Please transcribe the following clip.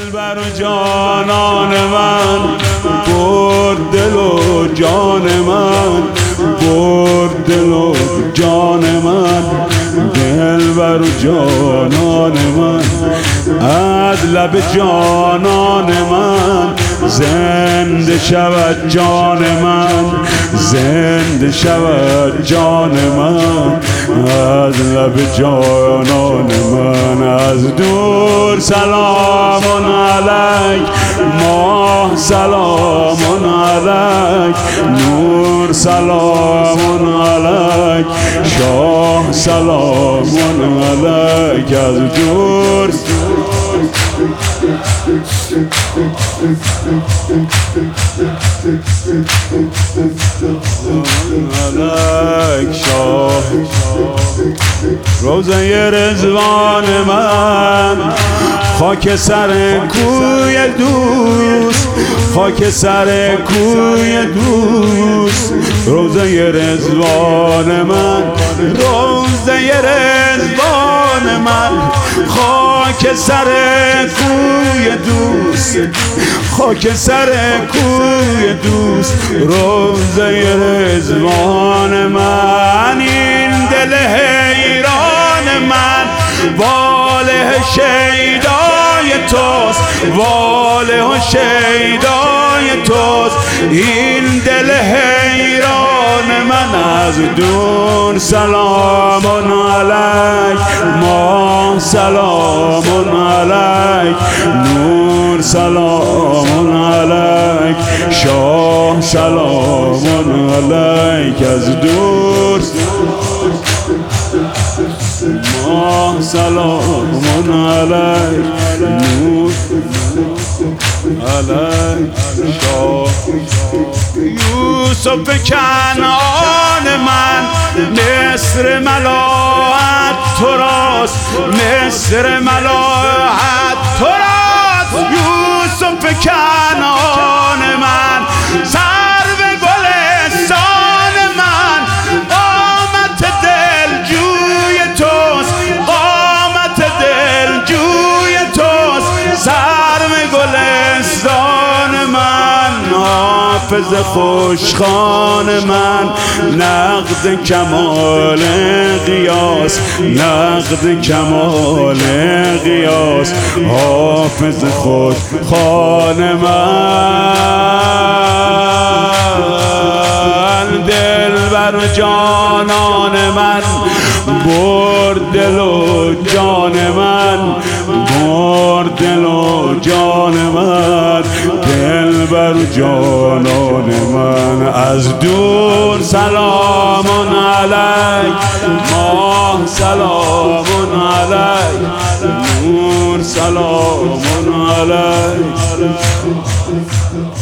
دلبر و جانان من، برد دل و جان من، برد دل و جان من، دلبر و جانان من. از لب جانان من زنده شود جان من، زنده شود جان من. از لب جانان من از دور سلام علیک، ماه سلام علیک، نور سلام علیک، شاه سلام علیک. از دور علیک شاه. روزه رضوان من، خاک سر کوی دوست، خاک سر کوی دوست. روزه رضوان من، روزه رضوان من، خاک سر کوی دوست، خاک سر کوی دوست. روزه رضوان من، این دل حیران من واله شیدای توست، واله شیدای توست. این دل حیران من از دور سلام علیک، ماه سلام علیک، نور سلام علیک، شاه سلام علیک. از دور ماه سلام علیک، نور علیک، شاه. یوسف کنعان من، مصر ملاحت تو راست، مصر ملاحت تو راست. یوسف کنعان من، سرو گلستان من، قامت دلجوی توست، قامت دلجوی توست. سرو گلستان من، حافظ خوشخوان من، نقد کمال قیاس، نقد کمال قیاس. حافظ خوشخوان من، دلبر و جانان من، برد دل و جان من، برد دل و جان من، دلبر و جانان من. از دور سلام علیک، ماه سلام علیک، نور سلام علیک.